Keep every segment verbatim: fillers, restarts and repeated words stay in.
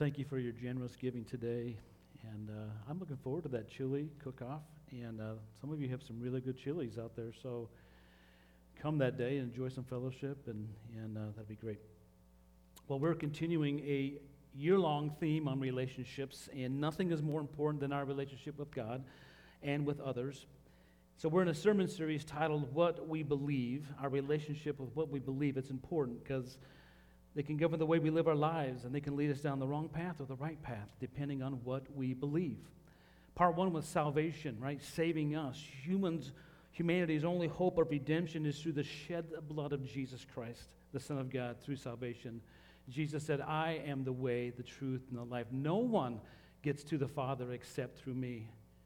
Thank you for your generous giving today, and uh, I'm looking forward to that chili cook-off, and uh, some of you have some really good chilies out there, so come that day and enjoy some fellowship, and, and uh, that'd be great. Well, we're continuing a year-long theme on relationships, and nothing is more important than our relationship with God and with others. So we're in a sermon series titled What We Believe. Our relationship with what we believe, it's important because they can govern the way we live our lives, and they can lead us down the wrong path or the right path, depending on what we believe. Part one was salvation, right? Saving us. Humans, humanity's only hope of redemption is through the shed blood of Jesus Christ, the Son of God, through salvation. Jesus said, I am the way, the truth, and the life. No one gets to the Father except through me.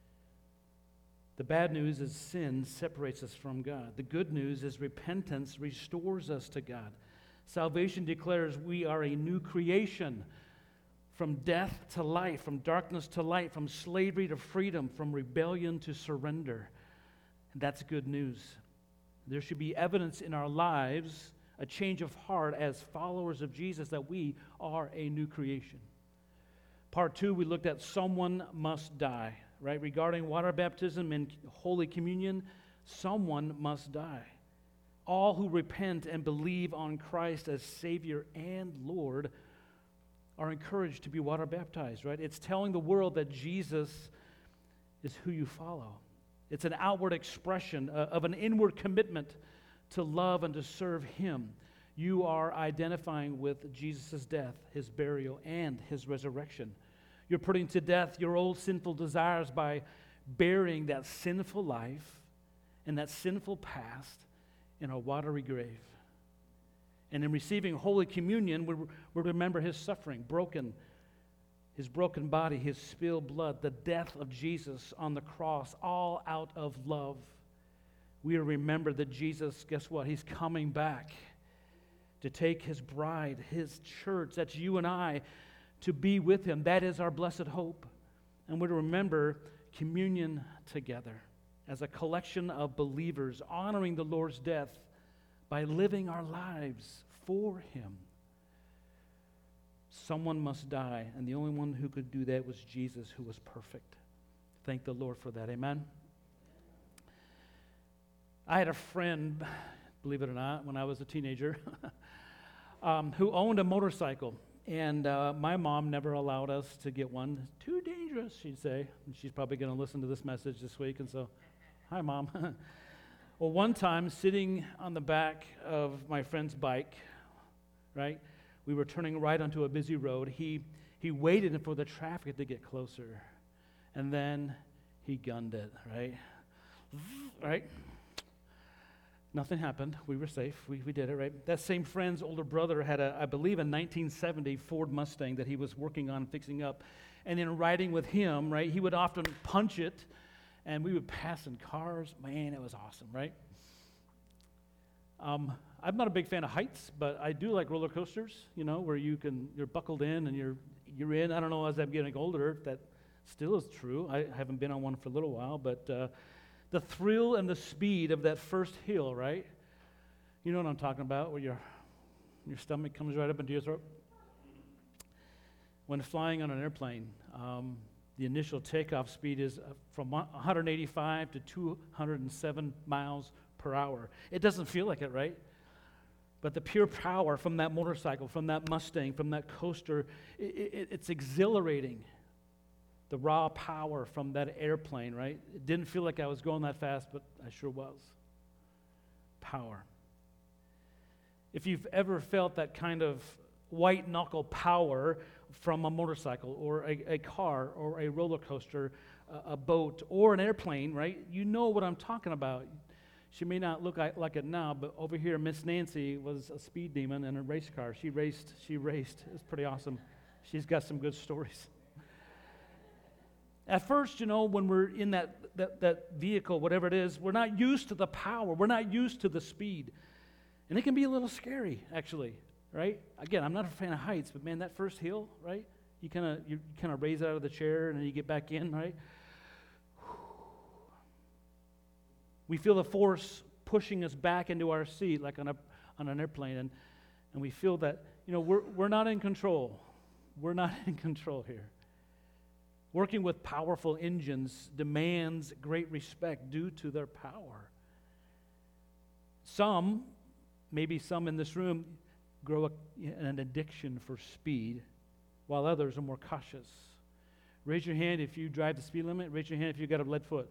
The bad news is sin separates us from God. The good news is repentance restores us to God. Salvation declares we are a new creation, from death to life, from darkness to light, from slavery to freedom, from rebellion to surrender. And that's good news. There should be evidence in our lives, a change of heart as followers of Jesus, that we are a new creation. Part two, we looked at someone must die, right? Regarding water baptism and Holy Communion, someone must die. All who repent and believe on Christ as Savior and Lord are encouraged to be water baptized, right? It's telling the world that Jesus is who you follow. It's an outward expression of an inward commitment to love and to serve Him. You are identifying with Jesus' death, His burial, and His resurrection. You're putting to death your old sinful desires by burying that sinful life and that sinful past in a watery grave. And in receiving Holy Communion, we we remember His suffering, broken, His broken body, His spilled blood, the death of Jesus on the cross, all out of love. We remember that Jesus, guess what? He's coming back to take His bride, His church, that's you and I, to be with Him. That is our blessed hope. And we're to remember communion together as a collection of believers honoring the Lord's death by living our lives for Him. Someone must die, and the only one who could do that was Jesus, who was perfect. Thank the Lord for that. Amen? I had a friend, believe it or not, when I was a teenager, um, who owned a motorcycle. And uh, my mom never allowed us to get one. Too dangerous, she'd say. And she's probably going to listen to this message this week, and so, hi, Mom. Well, one time, sitting on the back of my friend's bike, right, we were turning right onto a busy road. He he waited for the traffic to get closer, and then he gunned it, right? Right? Nothing happened. We were safe. We we did it, right? That same friend's older brother had, a, I believe, a nineteen seventy Ford Mustang that he was working on fixing up. And in riding with him, right, he would often punch it, and we would pass in cars. Man, it was awesome, right? Um, I'm not a big fan of heights, but I do like roller coasters, you know, where you can, you're buckled in and you're you're in. I don't know, as I'm getting older, if that still is true. I haven't been on one for a little while, but uh, the thrill and the speed of that first hill, right? You know what I'm talking about, where your your stomach comes right up into your throat. When flying on an airplane, um, the initial takeoff speed is from one hundred eighty-five to two hundred seven miles per hour. It doesn't feel like it, right? But the pure power from that motorcycle, from that Mustang, from that coaster, it, it, it's exhilarating. The raw power from that airplane, right? It didn't feel like I was going that fast, but I sure was. Power. If you've ever felt that kind of white-knuckle power from a motorcycle or a, a car or a roller coaster, a, a boat, or an airplane, right? You know what I'm talking about. She may not look like, like it now, but over here, Miss Nancy was a speed demon in a race car. She raced, she raced. It was pretty awesome. She's got some good stories. At first, you know, when we're in that, that, that vehicle, whatever it is, we're not used to the power. We're not used to the speed. And it can be a little scary, actually, right? Again, I'm not a fan of heights, but man, that first hill, right? You kind of you kind of raise out of the chair and then you get back in, right? We feel the force pushing us back into our seat, like on a on an airplane, and, and we feel that, you know, we're we're not in control. We're not in control here. Working with powerful engines demands great respect due to their power. Some, maybe some in this room, grow a, an addiction for speed, while others are more cautious. Raise your hand if you drive the speed limit. Raise your hand if you've got a lead foot.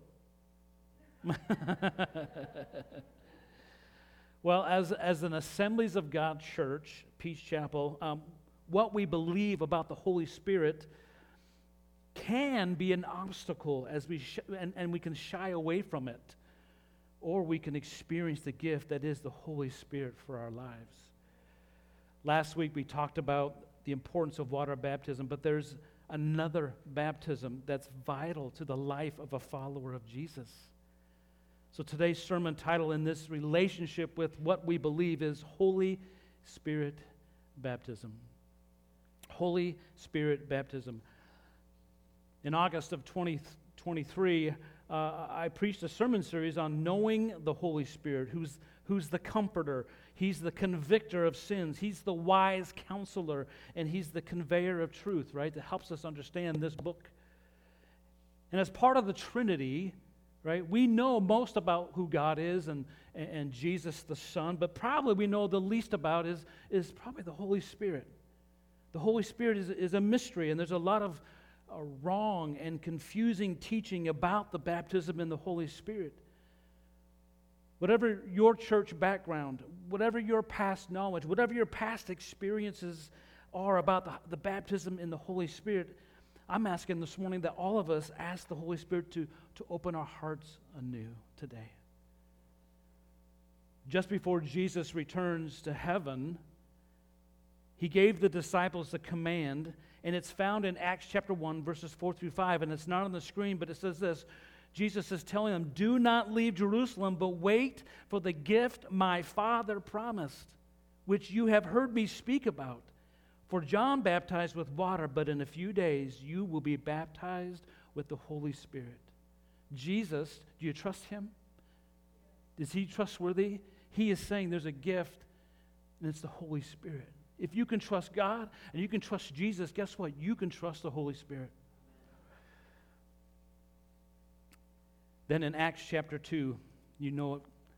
Well, as, as an Assemblies of God church, Peace Chapel, um, what we believe about the Holy Spirit can be an obstacle as we sh- and, and we can shy away from it, or we can experience the gift that is the Holy Spirit for our lives. Last week we talked about the importance of water baptism, but there's another baptism that's vital to the life of a follower of Jesus. So today's sermon title in this relationship with what we believe is Holy Spirit baptism. Holy Spirit baptism. In August of twenty twenty-three, uh, I preached a sermon series on knowing the Holy Spirit, who's, who's the comforter. He's the convictor of sins. He's the wise counselor, and he's the conveyor of truth, right, that helps us understand this book. And as part of the Trinity, right, we know most about who God is and, and, and Jesus the Son, but probably we know the least about is, is probably the Holy Spirit. The Holy Spirit is, is a mystery, and there's a lot of uh, wrong and confusing teaching about the baptism in the Holy Spirit. Whatever your church background, whatever your past knowledge, whatever your past experiences are about the, the baptism in the Holy Spirit, I'm asking this morning that all of us ask the Holy Spirit to, to open our hearts anew today. Just before Jesus returns to heaven, he gave the disciples a command, and it's found in Acts chapter one, verses four through five, and it's not on the screen, but it says this. Jesus is telling them, do not leave Jerusalem, but wait for the gift my Father promised, which you have heard me speak about. For John baptized with water, but in a few days you will be baptized with the Holy Spirit. Jesus, do you trust him? Is he trustworthy? He is saying there's a gift, and it's the Holy Spirit. If you can trust God and you can trust Jesus, guess what? You can trust the Holy Spirit. Then in Acts chapter two, you know it,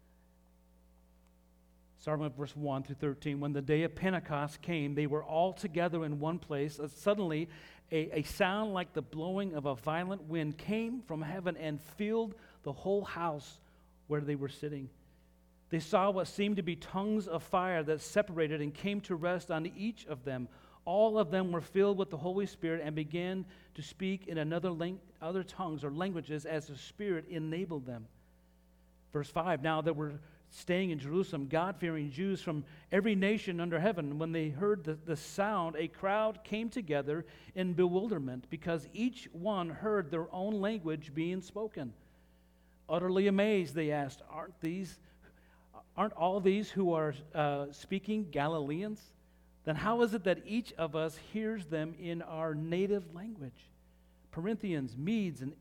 starting with verse one through thirteen, when the day of Pentecost came, they were all together in one place. Uh, suddenly, a, a sound like the blowing of a violent wind came from heaven and filled the whole house where they were sitting. They saw what seemed to be tongues of fire that separated and came to rest on each of them. All of them were filled with the Holy Spirit and began to speak in another lang- other tongues or languages as the Spirit enabled them. Verse five, now there were staying in Jerusalem God-fearing Jews from every nation under heaven. When they heard the, the sound, a crowd came together in bewilderment because each one heard their own language being spoken. Utterly amazed, they asked, aren't these, aren't all these who are uh, speaking Galileans? Then how is it that each of us hears them in our native language? Parthians, Medes, and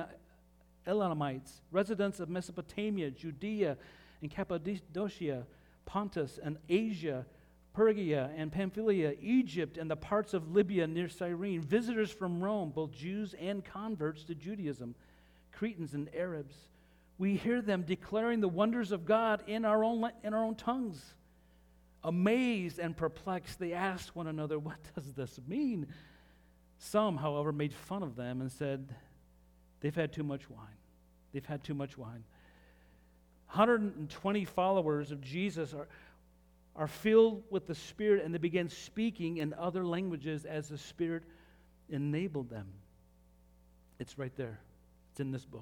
Elamites, residents of Mesopotamia, Judea, and Cappadocia, Pontus, and Asia, Phrygia, and Pamphylia, Egypt, and the parts of Libya near Cyrene, visitors from Rome, both Jews and converts to Judaism, Cretans and Arabs. We hear them declaring the wonders of God in our own, in our own tongues. Amazed and perplexed, they asked one another, what does this mean? Some, however, made fun of them and said, they've had too much wine. They've had too much wine. one hundred twenty followers of Jesus are, are filled with the Spirit, and they began speaking in other languages as the Spirit enabled them. It's right there. It's in this book.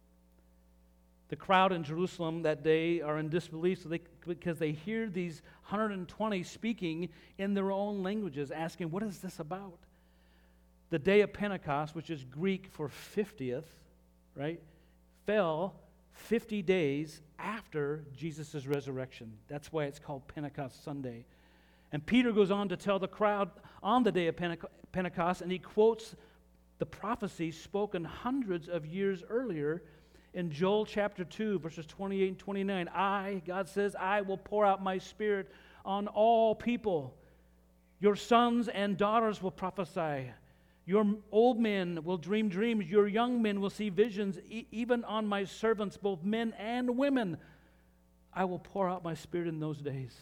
The crowd in Jerusalem that day are in disbelief so they, because they hear these one hundred twenty speaking in their own languages, asking, what is this about? The day of Pentecost, which is Greek for fiftieth, right, fell fifty days after Jesus' resurrection. That's why it's called Pentecost Sunday. And Peter goes on to tell the crowd on the day of Pentecost, and he quotes the prophecy spoken hundreds of years earlier in Joel chapter two, verses twenty-eight and twenty-nine. I, God says, I will pour out my Spirit on all people. Your sons and daughters will prophesy. Your old men will dream dreams. Your young men will see visions. E- even on my servants, both men and women, I will pour out my Spirit in those days.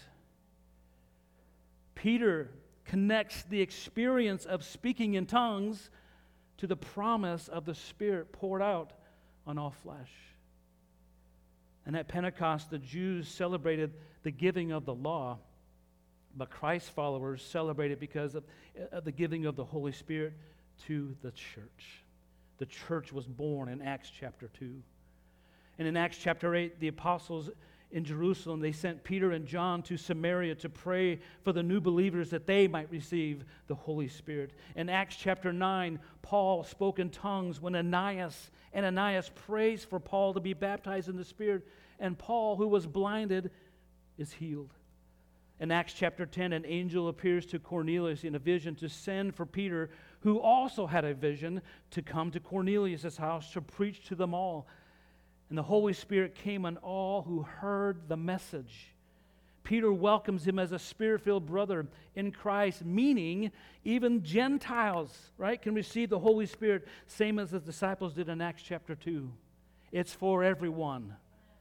Peter connects the experience of speaking in tongues to the promise of the Spirit poured out on all flesh. And at Pentecost, the Jews celebrated the giving of the law, but Christ's followers celebrated because of, of the giving of the Holy Spirit to the church. The church was born in Acts chapter two. And in Acts chapter eight, the apostles in Jerusalem, they sent Peter and John to Samaria to pray for the new believers that they might receive the Holy Spirit. In Acts chapter nine, Paul spoke in tongues when Ananias, Ananias prays for Paul to be baptized in the Spirit, and Paul, who was blinded, is healed. In Acts chapter ten, an angel appears to Cornelius in a vision to send for Peter, who also had a vision to come to Cornelius' house to preach to them all. And the Holy Spirit came on all who heard the message. Peter welcomes him as a Spirit-filled brother in Christ, meaning even Gentiles, right, can receive the Holy Spirit, same as the disciples did in Acts chapter two. It's for everyone.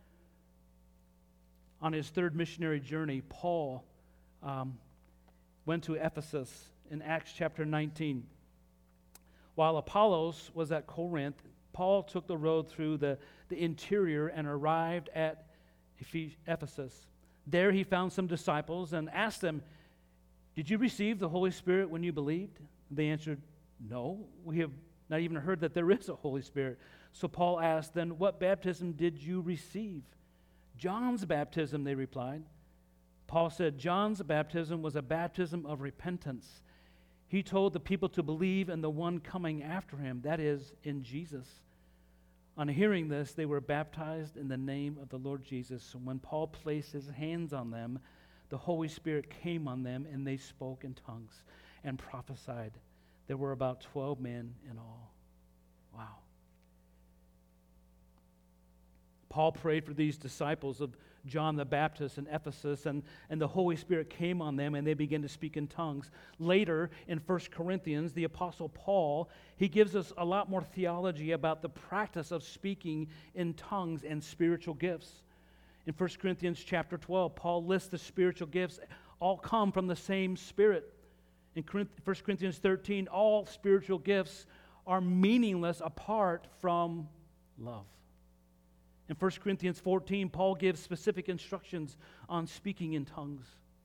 On his third missionary journey, Paul um, went to Ephesus in Acts chapter nineteen. While Apollos was at Corinth, Paul took the road through the, the interior and arrived at Ephesus. There he found some disciples and asked them, "Did you receive the Holy Spirit when you believed?" They answered, "No, we have not even heard that there is a Holy Spirit." So Paul asked, "Then what baptism did you receive?" "John's baptism," they replied. Paul said, "John's baptism was a baptism of repentance. He told the people to believe in the one coming after him, that is, in Jesus." On hearing this, they were baptized in the name of the Lord Jesus. And when Paul placed his hands on them, the Holy Spirit came on them, and they spoke in tongues and prophesied. There were about twelve men in all. Wow. Paul prayed for these disciples of John the Baptist in Ephesus, and, and the Holy Spirit came on them, and they began to speak in tongues. Later, in First Corinthians, the Apostle Paul, he gives us a lot more theology about the practice of speaking in tongues and spiritual gifts. In First Corinthians chapter twelve, Paul lists the spiritual gifts all come from the same Spirit. In First Corinthians thirteen, all spiritual gifts are meaningless apart from love. In First Corinthians fourteen, Paul gives specific instructions on speaking in tongues.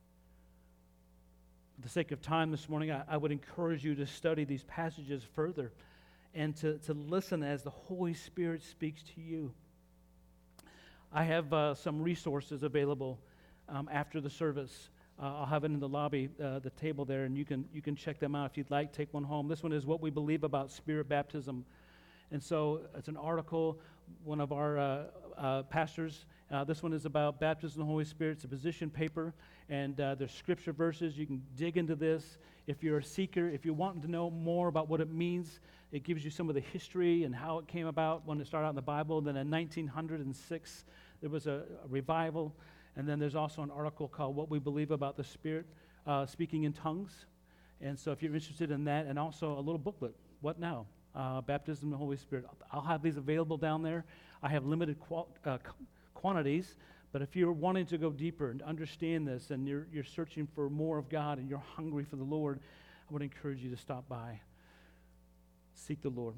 For the sake of time this morning, I, I would encourage you to study these passages further and to, to listen as the Holy Spirit speaks to you. I have uh, some resources available um, after the service. Uh, I'll have it in the lobby, uh, the table there, and you can you can check them out if you'd like. Take one home. This one is what we believe about Spirit baptism. And so it's an article, one of our uh, uh, pastors, uh, this one is about baptism in the Holy Spirit. It's a position paper, and uh, there's scripture verses. You can dig into this. If you're a seeker, if you're wanting to know more about what it means, it gives you some of the history and how it came about when it started out in the Bible. Then in nineteen oh six, there was a, a revival. And then there's also an article called What We Believe About the Spirit, uh, Speaking in Tongues. And so if you're interested in that, and also a little booklet, What Now? Uh, baptism in the Holy Spirit. I'll have these available down there. I have limited qual- uh, quantities, but if you're wanting to go deeper and understand this, and you're, you're searching for more of God, and you're hungry for the Lord, I would encourage you to stop by. Seek the Lord.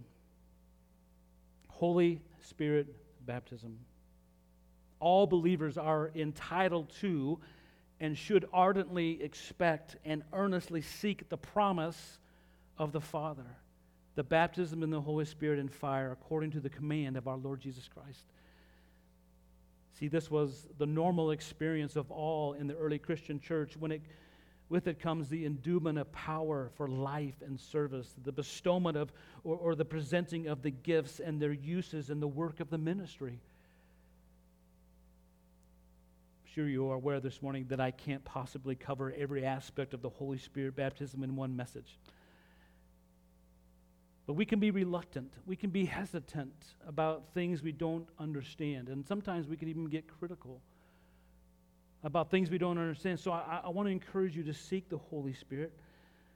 Holy Spirit baptism. All believers are entitled to and should ardently expect and earnestly seek the promise of the Father. The baptism in the Holy Spirit and fire according to the command of our Lord Jesus Christ. See, this was the normal experience of all in the early Christian church. When it, with it comes the endowment of power for life and service, the bestowment of, or, or the presenting of the gifts and their uses in the work of the ministry. I'm sure you are aware this morning that I can't possibly cover every aspect of the Holy Spirit baptism in one message. But we can be reluctant. We can be hesitant about things we don't understand. And sometimes we can even get critical about things we don't understand. So I, I want to encourage you to seek the Holy Spirit.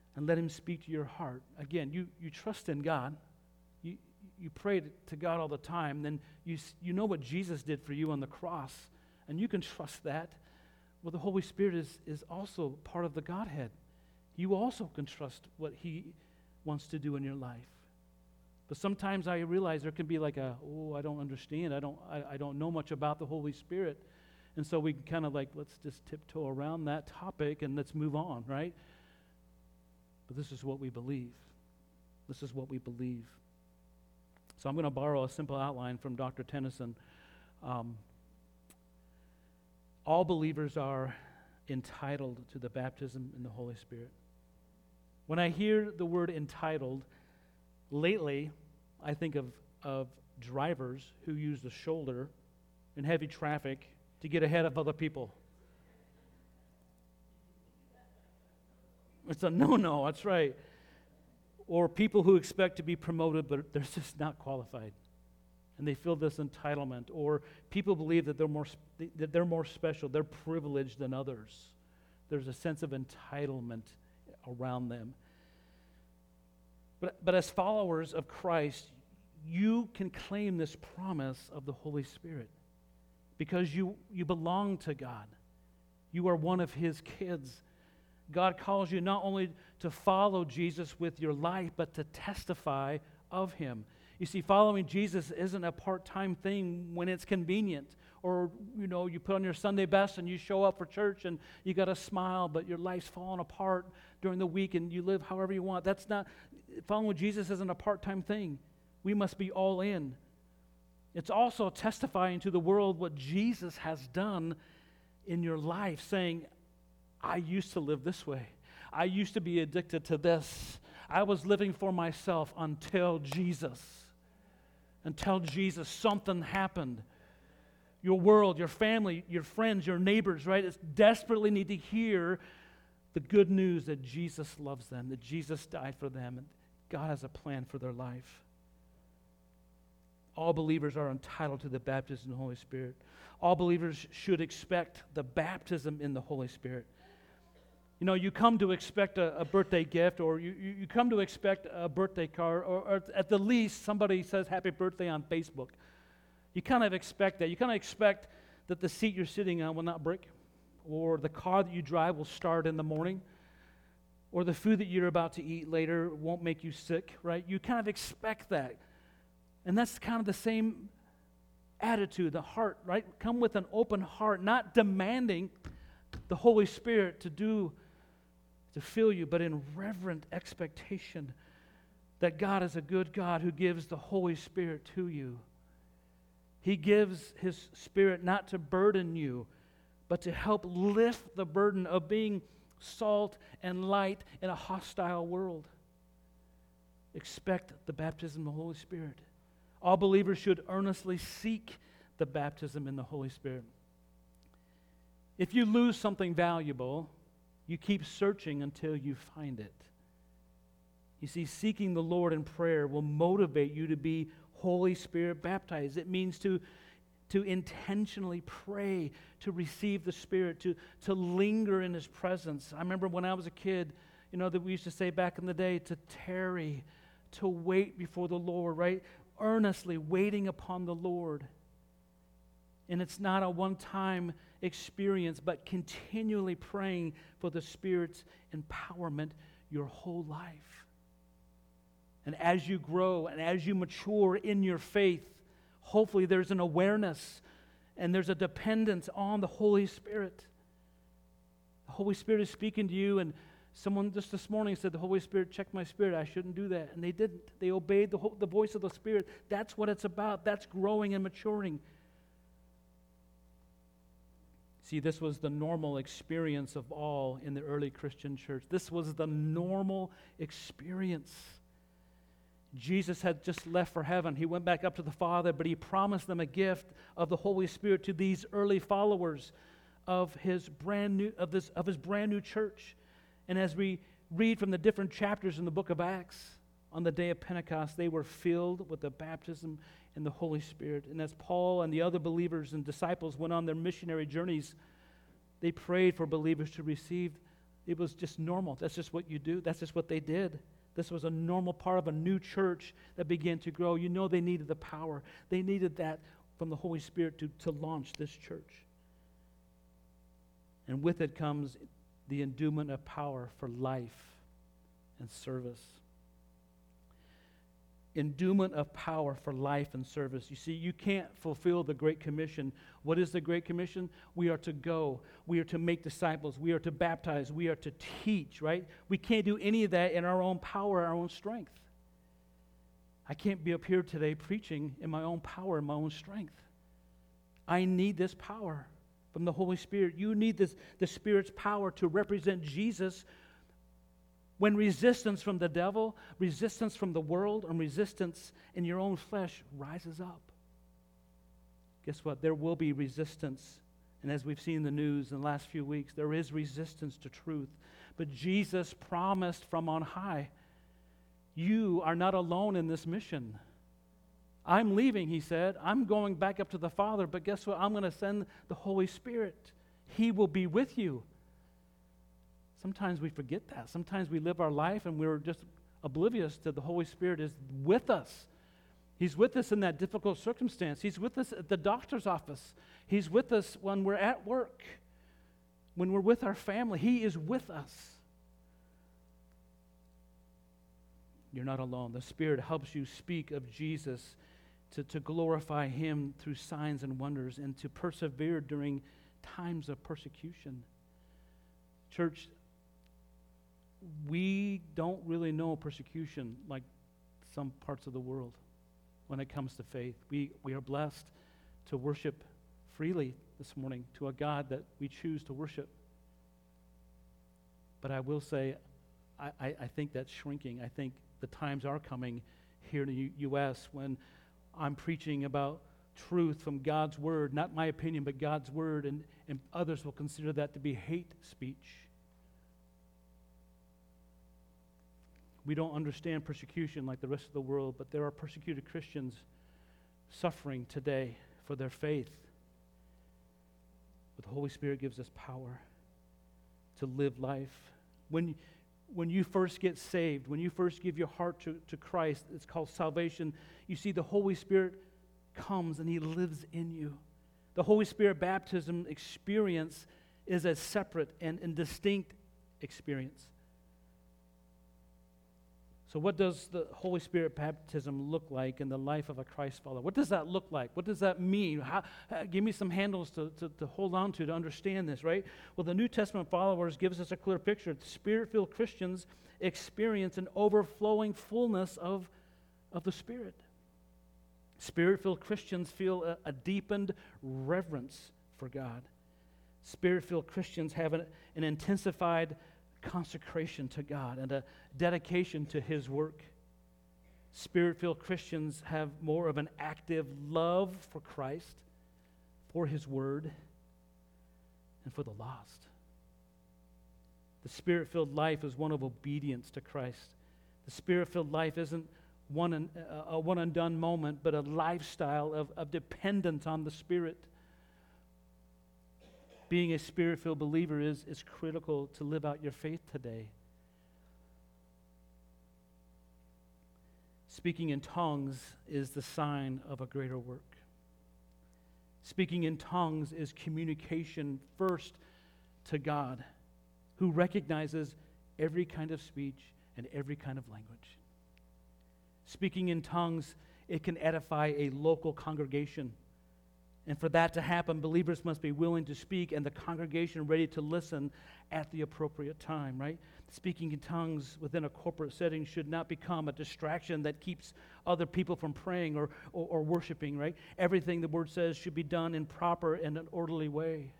and let him speak to your heart. Again, you, you trust in God. You, you pray to God all the time. Then you, you know what Jesus did for you on the cross, and you can trust that. Well, the Holy Spirit is, is also part of the Godhead. You also can trust what he wants to do in your life. But sometimes I realize there can be like a, oh, I don't understand. I don't, I, I don't know much about the Holy Spirit. And so we kind of like, let's just tiptoe around that topic and let's move on, right? But this is what we believe. This is what we believe. So I'm going to borrow a simple outline from Doctor Tennyson. Um, all believers are entitled to the baptism in the Holy Spirit. When I hear the word entitled, lately I think of, of drivers who use the shoulder in heavy traffic to get ahead of other people. It's a no-no, that's right. Or people who expect to be promoted, but they're just not qualified. And they feel this entitlement. Or people believe that they're more that they're more special, they're privileged than others. There's a sense of entitlement around them. But, but as followers of Christ, you can claim this promise of the Holy Spirit because you, you belong to God. You are one of his kids. God calls you not only to follow Jesus with your life, but to testify of him. You see, following Jesus isn't a part-time thing when it's convenient. Or, you know, you put on your Sunday best and you show up for church and you got a smile, but your life's falling apart during the week and you live however you want. That's not, following Jesus isn't a part-time thing. We must be all in. It's also testifying to the world what Jesus has done in your life, saying, I used to live this way. I used to be addicted to this. I was living for myself until Jesus. Until Jesus, something happened. Your world, your family, your friends, your neighbors, right, it's desperately need to hear the good news that Jesus loves them, that Jesus died for them, and God has a plan for their life. All believers are entitled to the baptism in the Holy Spirit. All believers should expect the baptism in the Holy Spirit. You know, you come to expect a, a birthday gift, or you, you, you come to expect a birthday card, or, or at the least somebody says happy birthday on Facebook. You kind of expect that. You kind of expect that the seat you're sitting on will not break, or the car that you drive will start in the morning, or the food that you're about to eat later won't make you sick, right? You kind of expect that. And that's kind of the same attitude, the heart, right? Come with an open heart, not demanding the Holy Spirit to do, to fill you, but in reverent expectation that God is a good God who gives the Holy Spirit to you. He gives his Spirit not to burden you, but to help lift the burden of being salt and light in a hostile world. Expect the baptism of the Holy Spirit. All believers should earnestly seek the baptism in the Holy Spirit. If you lose something valuable, you keep searching until you find it. You see, seeking the Lord in prayer will motivate you to be Holy Spirit baptized. It means to, to intentionally pray, to receive the Spirit, to, to linger in his presence. I remember when I was a kid, you know, that we used to say back in the day, to tarry, to wait before the Lord, right? Earnestly waiting upon the Lord. And it's not a one-time experience, but continually praying for the Spirit's empowerment your whole life. And as you grow and as you mature in your faith, hopefully there's an awareness and there's a dependence on the Holy Spirit. The Holy Spirit is speaking to you, and someone just this morning said, the Holy Spirit checked my spirit. I shouldn't do that. And they didn't. They obeyed the, ho- the voice of the Spirit. That's what it's about. That's growing and maturing. See, this was the normal experience of all in the early Christian church. This was the normal experience. Jesus had just left for heaven. He went back up to the Father, but he promised them a gift of the Holy Spirit to these early followers of his brand new of this of his brand new church. And as we read from the different chapters in the book of Acts, on the day of Pentecost, they were filled with the baptism in the Holy Spirit. And as Paul and the other believers and disciples went on their missionary journeys, they prayed for believers to receive It was just normal. That's just what you do. That's just what they did. This was a normal part of a new church that began to grow. You know they needed the power. They needed that from the Holy Spirit to, to launch this church. And with it comes the endowment of power for life and service. Endowment of power for life and service. You see, you can't fulfill the Great Commission. What is the Great Commission? We are to go. We are to make disciples. We are to baptize. We are to teach, right? We can't do any of that in our own power, our own strength. I can't be up here today preaching in my own power, in my own strength. I need this power from the Holy Spirit. You need this, the Spirit's power to represent Jesus when resistance from the devil, resistance from the world, and resistance in your own flesh rises up. Guess what? There will be resistance. And as we've seen in the news in the last few weeks, there is resistance to truth. But Jesus promised from on high, you are not alone in this mission. I'm leaving, he said. I'm going back up to the Father, but guess what? I'm going to send the Holy Spirit. He will be with you. Sometimes we forget that. Sometimes we live our life and we're just oblivious to the Holy Spirit is with us. He's with us in that difficult circumstance. He's with us at the doctor's office. He's with us when we're at work, when we're with our family. He is with us. You're not alone. The Spirit helps you speak of Jesus, to, to glorify Him through signs and wonders, and to persevere during times of persecution. Church, we don't really know persecution like some parts of the world when it comes to faith. We, we are blessed to worship freely this morning to a God that we choose to worship. But I will say, I, I, I think that's shrinking. I think the times are coming here in the U- U.S. when I'm preaching about truth from God's Word, not my opinion, but God's Word, and, and others will consider that to be hate speech. We don't understand persecution like the rest of the world, but there are persecuted Christians suffering today for their faith. But the Holy Spirit gives us power to live life. When, when you first get saved, when you first give your heart to, to Christ, it's called salvation. You see, the Holy Spirit comes and He lives in you. The Holy Spirit baptism experience is a separate and, and distinct experience. So what does the Holy Spirit baptism look like in the life of a Christ follower? What does that look like? What does that mean? How, uh, give me some handles to, to, to hold on to to understand this, right? Well, the New Testament followers gives us a clear picture. Spirit-filled Christians experience an overflowing fullness of, of the Spirit. Spirit-filled Christians feel a, a deepened reverence for God. Spirit-filled Christians have an, an intensified consecration to God and a dedication to His work. Spirit-filled Christians have more of an active love for Christ, for His Word, and for the lost. The Spirit-filled life is one of obedience to Christ. The Spirit-filled life isn't one and, uh, a one and done moment, but a lifestyle of, of dependence on the Spirit. Being a Spirit-filled believer is, is critical to live out your faith today. Speaking in tongues is the sign of a greater work. Speaking in tongues is communication first to God, who recognizes every kind of speech and every kind of language. Speaking in tongues, it can edify a local congregation. And for that to happen, believers must be willing to speak and the congregation ready to listen at the appropriate time, right? Speaking in tongues within a corporate setting should not become a distraction that keeps other people from praying or, or, or worshiping, right? Everything the Word says should be done in proper and an orderly way.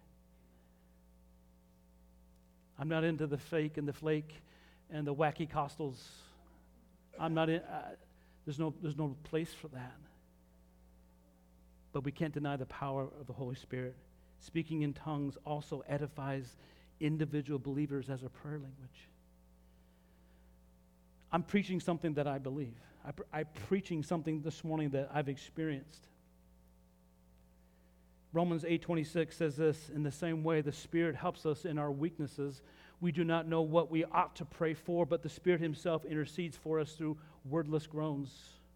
I'm not into the fake and the flake and the wacky costals. I'm not in, uh, there's no, there's no place for that. But we can't deny the power of the Holy Spirit. Speaking in tongues also edifies individual believers as a prayer language. I'm preaching something that I believe. I pre- I'm preaching something this morning that I've experienced. Romans eight twenty-six says this, in the same way the Spirit helps us in our weaknesses. We do not know what we ought to pray for, but the Spirit himself intercedes for us through wordless groans.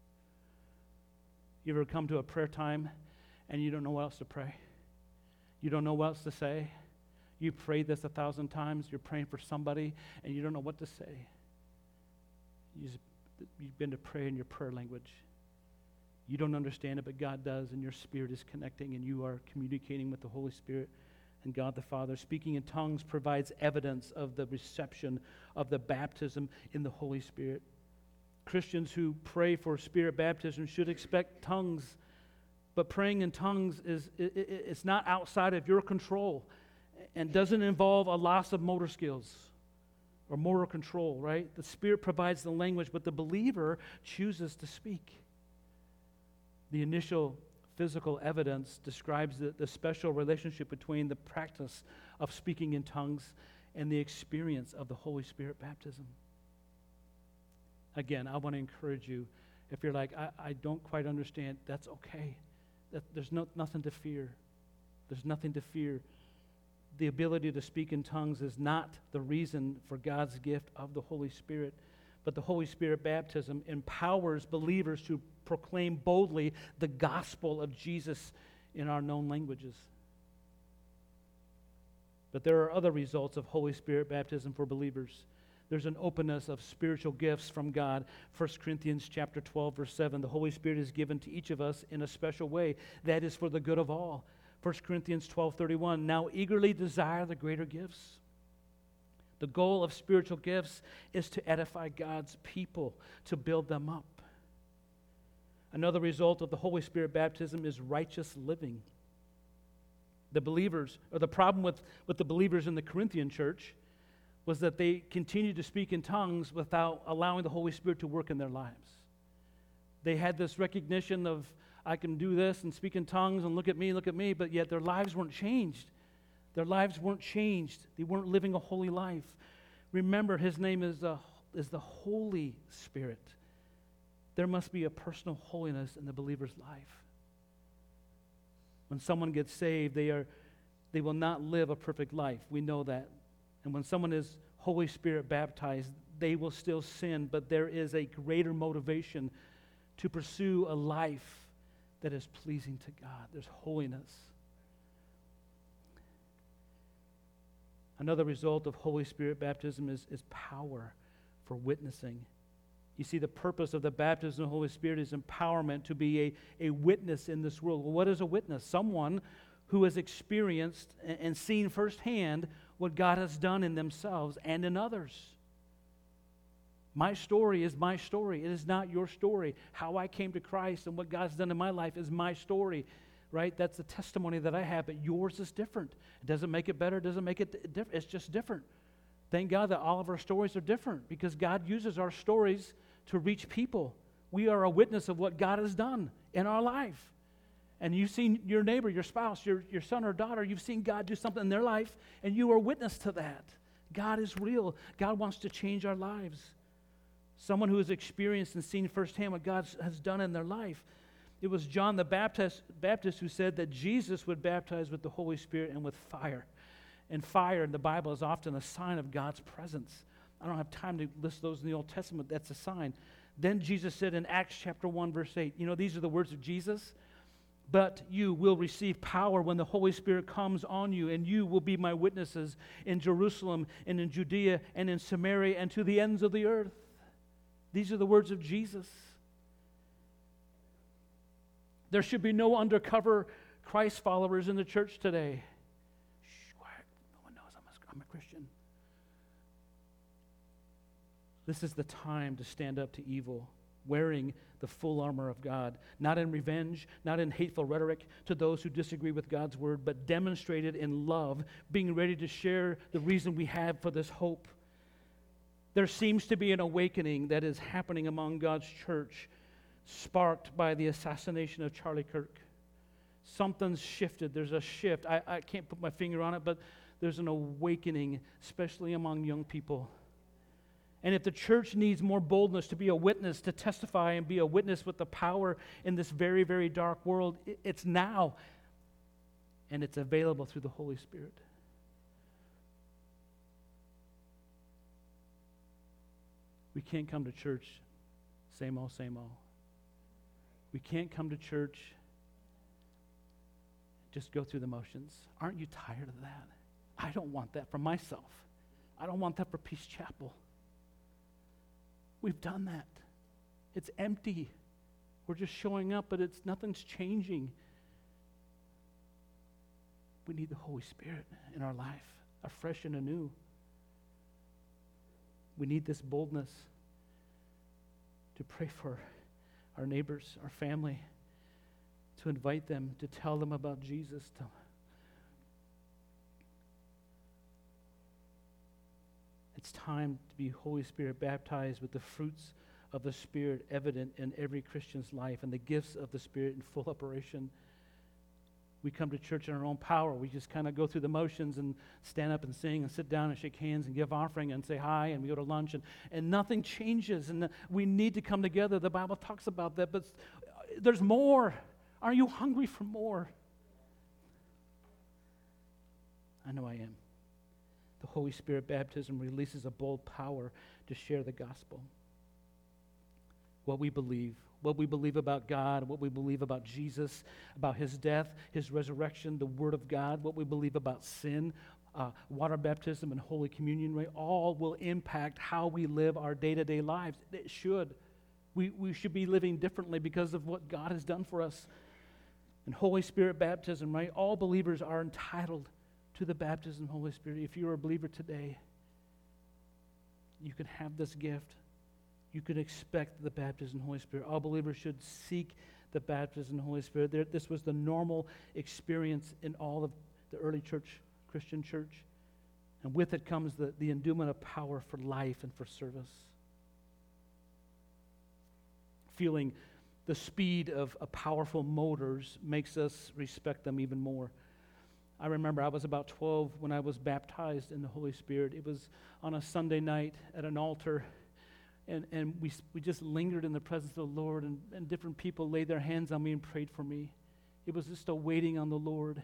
You ever come to a prayer time and you don't know what else to pray? You don't know what else to say? You prayed this a thousand times. You're praying for somebody and you don't know what to say. You just, you've been to pray in your prayer language. You don't understand it, but God does, and your spirit is connecting, and you are communicating with the Holy Spirit and God the Father. Speaking in tongues provides evidence of the reception of the baptism in the Holy Spirit. Christians who pray for Spirit baptism should expect tongues, but praying in tongues is it, it, it's not outside of your control and doesn't involve a loss of motor skills or motor control, right? The Spirit provides the language, but the believer chooses to speak. The initial physical evidence describes the, the special relationship between the practice of speaking in tongues and the experience of the Holy Spirit baptism. Again, I want to encourage you, if you're like, I, I don't quite understand, that's okay. That, there's no, nothing to fear. There's nothing to fear. The ability to speak in tongues is not the reason for God's gift of the Holy Spirit, but the Holy Spirit baptism empowers believers to proclaim boldly the gospel of Jesus in our known languages. But there are other results of Holy Spirit baptism for believers. There's an openness of spiritual gifts from God. First Corinthians chapter twelve, verse seven, the Holy Spirit is given to each of us in a special way. That is for the good of all. First Corinthians twelve thirty-one, now eagerly desire the greater gifts. The goal of spiritual gifts is to edify God's people, to build them up. Another result of the Holy Spirit baptism is righteous living. The believers, or the problem with, with the believers in the Corinthian church was that they continued to speak in tongues without allowing the Holy Spirit to work in their lives. They had this recognition of, I can do this and speak in tongues and look at me, look at me, but yet their lives weren't changed. Their lives weren't changed. They weren't living a holy life. Remember, his name is, uh, is the Holy Spirit. There must be a personal holiness in the believer's life. When someone gets saved, they are they will not live a perfect life. We know that. And when someone is Holy Spirit baptized, they will still sin, but there is a greater motivation to pursue a life that is pleasing to God. There's holiness. Another result of Holy Spirit baptism is, is power for witnessing. You see, the purpose of the baptism of the Holy Spirit is empowerment to be a, a witness in this world. Well, what is a witness? Someone who has experienced and, and seen firsthand what God has done in themselves and in others. My story is my story. It is not your story. How I came to Christ and what God's done in my life is my story, right? That's the testimony that I have, but yours is different. It doesn't make it better. It doesn't make it different. It's just different. Thank God that all of our stories are different because God uses our stories to reach people. We are a witness of what God has done in our life. And you've seen your neighbor, your spouse, your, your son or daughter, you've seen God do something in their life, and you are a witness to that. God is real. God wants to change our lives. Someone who has experienced and seen firsthand what God has done in their life. It was John the Baptist, Baptist who said that Jesus would baptize with the Holy Spirit and with fire. And fire in the Bible is often a sign of God's presence. I don't have time to list those in the Old Testament. That's a sign. Then Jesus said in Acts chapter one, verse eight, you know, these are the words of Jesus. But you will receive power when the Holy Spirit comes on you, and you will be my witnesses in Jerusalem and in Judea and in Samaria and to the ends of the earth. These are the words of Jesus. There should be no undercover Christ followers in the church today. Shh, quiet. No one knows I'm a, I'm a Christian. This is the time to stand up to evil, wearing the full armor of God, not in revenge, not in hateful rhetoric to those who disagree with God's word, but demonstrated in love, being ready to share the reason we have for this hope. There seems to be an awakening that is happening among God's church, sparked by the assassination of Charlie Kirk. Something's shifted. There's a shift. I, I can't put my finger on it, but there's an awakening, especially among young people. And if the church needs more boldness to be a witness, to testify and be a witness with the power in this very, very dark world, it's now. And it's available through the Holy Spirit. We can't come to church same old, same old. We can't come to church, just go through the motions. Aren't you tired of that? I don't want that for myself. I don't want that for Peace Chapel. We've done that. It's empty. We're just showing up, but it's nothing's changing. We need the Holy Spirit in our life, afresh and anew. We need this boldness to pray for our neighbors, our family, to invite them, to tell them about Jesus. To it's time to be Holy Spirit baptized with the fruits of the Spirit evident in every Christian's life and the gifts of the Spirit in full operation. We come to church in our own power. We just kind of go through the motions and stand up and sing and sit down and shake hands and give offering and say hi and we go to lunch and, and nothing changes. And we need to come together. The Bible talks about that, but there's more. Are you hungry for more? I know I am. The Holy Spirit baptism releases a bold power to share the gospel. What we believe. What we believe about God, what we believe about Jesus, about his death, his resurrection, the Word of God, what we believe about sin, uh, water baptism, and Holy Communion, right? All will impact how we live our day-to-day lives. It should. We, we should be living differently because of what God has done for us. And Holy Spirit baptism, right? All believers are entitled to the baptism of the Holy Spirit. If you're a believer today, you can have this gift. You could expect the baptism of the Holy Spirit. All believers should seek the baptism of the Holy Spirit. There, this was the normal experience in all of the early church, Christian church. And with it comes the, the endowment of power for life and for service. Feeling the speed of a powerful motors makes us respect them even more. I remember I was about twelve when I was baptized in the Holy Spirit. It was on a Sunday night at an altar. And and we we just lingered in the presence of the Lord, and, and different people laid their hands on me and prayed for me. It was just a waiting on the Lord.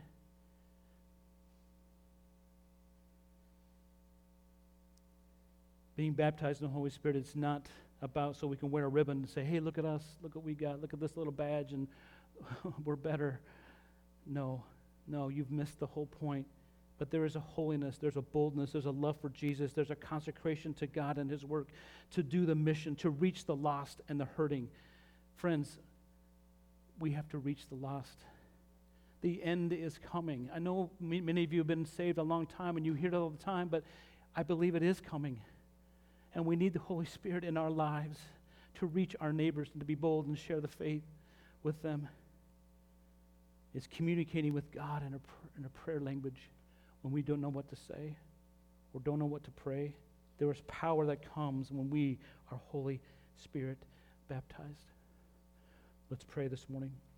Being baptized in the Holy Spirit, it's not about so we can wear a ribbon and say, hey, look at us, look what we got, look at this little badge, and we're better. No, no, you've missed the whole point. But there is a holiness, there's a boldness, there's a love for Jesus, there's a consecration to God and his work to do the mission, to reach the lost and the hurting. Friends, we have to reach the lost. The end is coming. I know many of you have been saved a long time and you hear it all the time, but I believe it is coming. And we need the Holy Spirit in our lives to reach our neighbors and to be bold and share the faith with them. It's communicating with God in a, in a prayer language. When we don't know what to say or don't know what to pray, there is power that comes when we are Holy Spirit baptized. Let's pray this morning.